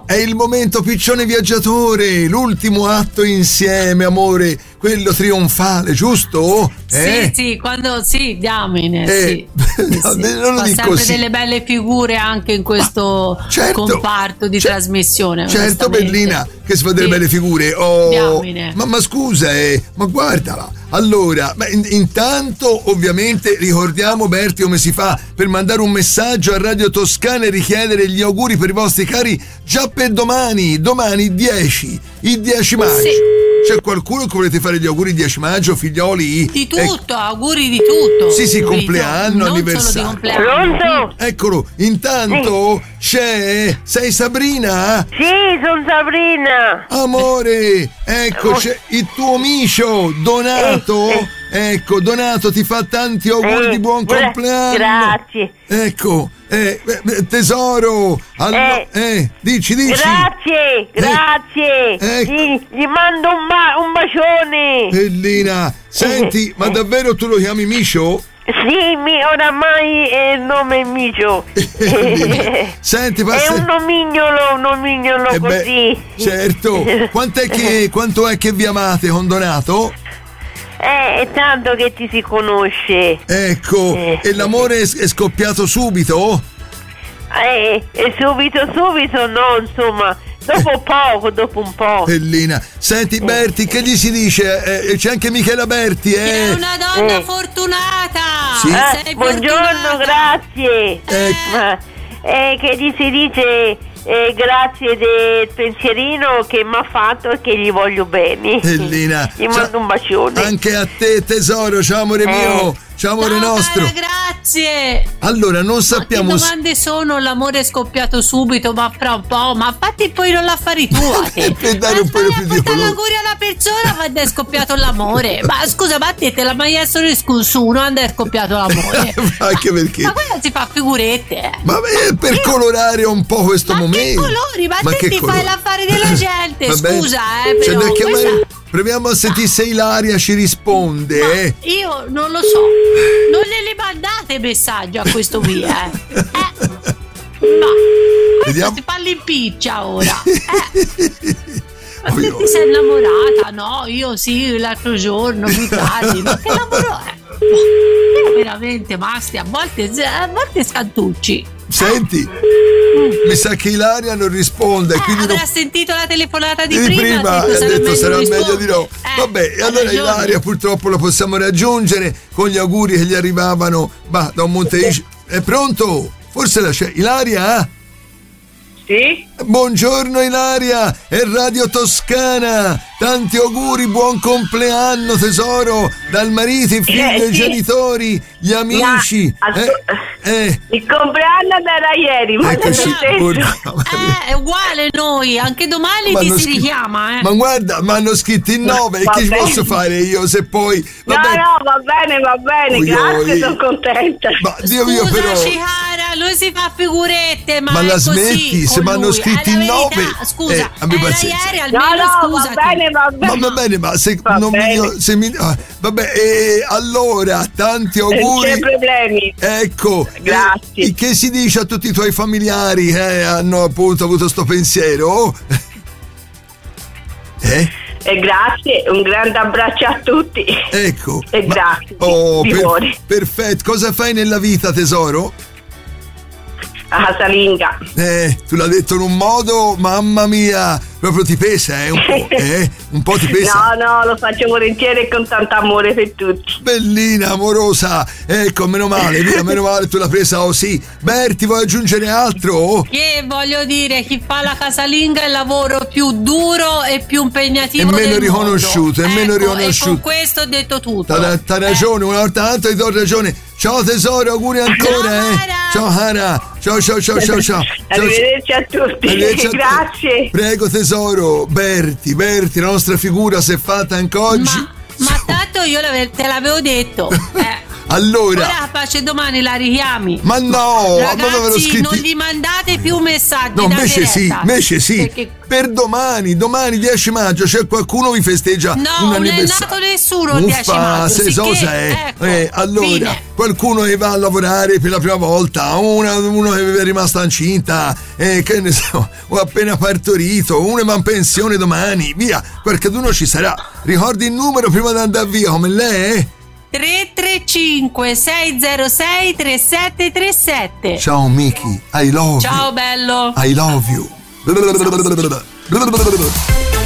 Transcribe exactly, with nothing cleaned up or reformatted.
È il momento piccione viaggiatore, l'ultimo atto insieme, amore, quello trionfale, giusto? Eh? Sì, sì, quando sì, diamine, Eh, sì. no, sì, sì. non lo Fa dico sempre così. delle belle figure anche in questo certo, comparto di cer- trasmissione. Certo, onestamente. Bellina, che si fa delle Sì. belle figure. Oh, Diamine. ma, ma scusa, eh, ma guardala. Allora, beh, in- intanto ovviamente ricordiamo, Berti, come si fa per mandare un messaggio a Radio Toscana e richiedere gli auguri per i vostri cari già per domani, domani dieci, il dieci maggio. Sì. C'è qualcuno che volete fare gli auguri il dieci maggio, figlioli? Di Eh, tutto, auguri di tutto. Sì, sì, Di compleanno, tutto. Non anniversario. solo di compleanno. Pronto? Eccolo, intanto c'è, sei Sabrina? Sì, sono Sabrina. Amore, ecco c'è il tuo amico Donato. Eh, Ecco, Donato ti fa tanti auguri Eh, di buon gra- compleanno. Grazie. Ecco, eh, eh, tesoro. Allo- Eh. eh, dici, dici. Grazie, grazie. ecco. Gli, gli mando un, ba- un bacione. Bellina, senti, ma davvero tu lo chiami Micio? Sì, mi, oramai è il nome è Micio. Senti, È passa. un nomignolo, un nomignolo Eh beh, così. certo. Quant'è che, quanto è che vi amate con Donato? Eh, è tanto che ti si conosce. Ecco, Eh. e l'amore è, è scoppiato subito? Eh, e subito, subito no, insomma. Dopo poco, dopo un po'. Bellina. Senti Berti, che gli si dice? Eh, c'è anche Michela Berti, Che è eh? una donna Eh. fortunata. Sì. Eh, Sei buongiorno, fortunata. grazie. Eh. Ma, eh, che gli si dice eh, grazie del pensierino che mi ha fatto e che gli voglio bene. Bellina. Gli Ciao- mando un bacione. Anche a te tesoro, ciao amore Eh. mio, ciao amore Ciao, nostro. cara, grazie. Allora, non Ma sappiamo che s- domande sono? L'amore è scoppiato subito, ma fra un po'. Ma fatti poi non l'affari tu. Eh, per dare un po' di più di colore. l'auguri alla persona quando è scoppiato l'amore. Ma scusa, ma a te te l'ha mai essere nessuno quando è scoppiato l'amore? Anche perché Ma quella si fa figurette. ma eh, per colorare un po' questo Ma momento. che colori? Ma, te che ti colori? fai l'affare della gente. Vabbè, Scusa, eh, c'è però da chiamare- questa- Proviamo a sentire se Ilaria ci risponde. Ma eh. io non lo so. Non le, le mandate messaggi a questo qui, eh. eh. Ma questo Vediamo. si fa l'impiccia ora. Eh. Ma te Ovvio. ti sei innamorata? No, io sì, l'altro giorno, più tardi. Ma che lavoro è? Boh, veramente, Masti, a volte, a volte scantucci. Senti, mi sa che Ilaria non risponde, Eh, quindi avrà non... sentito la telefonata di, di prima, ha ha detto sarà meglio rispondere. di no. Eh, Vabbè, e ha allora ragione. Ilaria purtroppo la possiamo raggiungere con gli auguri che gli arrivavano bah, da un Monte. È pronto? Forse la c'è. Ilaria? Sì? Buongiorno Ilaria, è Radio Toscana. Tanti auguri, buon compleanno tesoro, dal marito, i figli, Eh, i sì. genitori, gli amici. Ma, Eh, eh, Il compleanno era ieri, ma eccoci. Urca, Eh, è uguale noi, anche domani Ma ti hanno si scritto- richiama, eh. Ma guarda, mi hanno scritto in nove, e Va che ci bene. posso fare io se poi... No, Vabbè, no, va bene, va bene, Oi, grazie, oi. sono contenta. ma Dio mio però... Scusaci cara, lui si fa figurette, ma, Ma è la così smetti, se con mi hanno lui. scritto È la in nove. verità. Scusa, Eh, abbi era pazienza. ieri, No, almeno no, va scusati. bene, va bene. Ma va bene, ma se Va non bene. mi... Se mi ah, vabbè, e allora, tanti Non auguri. c'è problemi. Ecco, Grazie. eh, che si dice a tutti i tuoi familiari che hanno appunto avuto sto pensiero? Eh? E grazie, un grande abbraccio a tutti. Ecco. E ma- grazie, Oh, di per- cuore. perfetto. Cosa fai nella vita, tesoro? A casalinga. Eh, tu l'hai detto in un modo, mamma mia, proprio ti pesa, eh, un po', eh? Un po' ti pesa. No, no, lo faccio volentieri e con tanto amore per tutti. Bellina, amorosa, ecco, meno male, via, meno male, tu l'hai presa, oh sì. Berti, vuoi aggiungere altro? Che voglio dire, chi fa la casalinga è il lavoro più duro e più impegnativo E meno del riconosciuto, mondo. e meno Ecco, riconosciuto. E con questo ho detto tutto. T'ha, t'ha ragione, una volta tanto ti do ragione. Ciao tesoro, auguri ancora, Ciao, eh. Ara. Ciao Ara, ciao ciao ciao ciao ciao. Ciao, Arrivederci a tutti. Arrivederci a te. Grazie. Prego tesoro, Berti, Berti, la nostra figura si è fatta anche oggi. Ma, ma tanto io l'ave- te l'avevo detto. Eh. Allora, ora pace domani la richiami. ma no, ragazzi, ma avevano scritti... non gli mandate più messaggi. No, da invece diretta, sì, invece sì. perché... Per domani, domani dieci maggio c'è qualcuno vi festeggia no, un non anniversario. è nato nessuno il dieci maggio. Se so sicché, se ecco, eh, allora, fine. qualcuno che va a lavorare per la prima volta, una, uno che è rimasta incinta, eh, che ne so, o appena partorito, uno va in pensione domani, via, qualcuno ci sarà. Ricordi il numero prima di andare via, come lei? tre tre cinque sei zero sei tre sette tre sette. Ciao Miki, I love Ciao you. bello. I love you.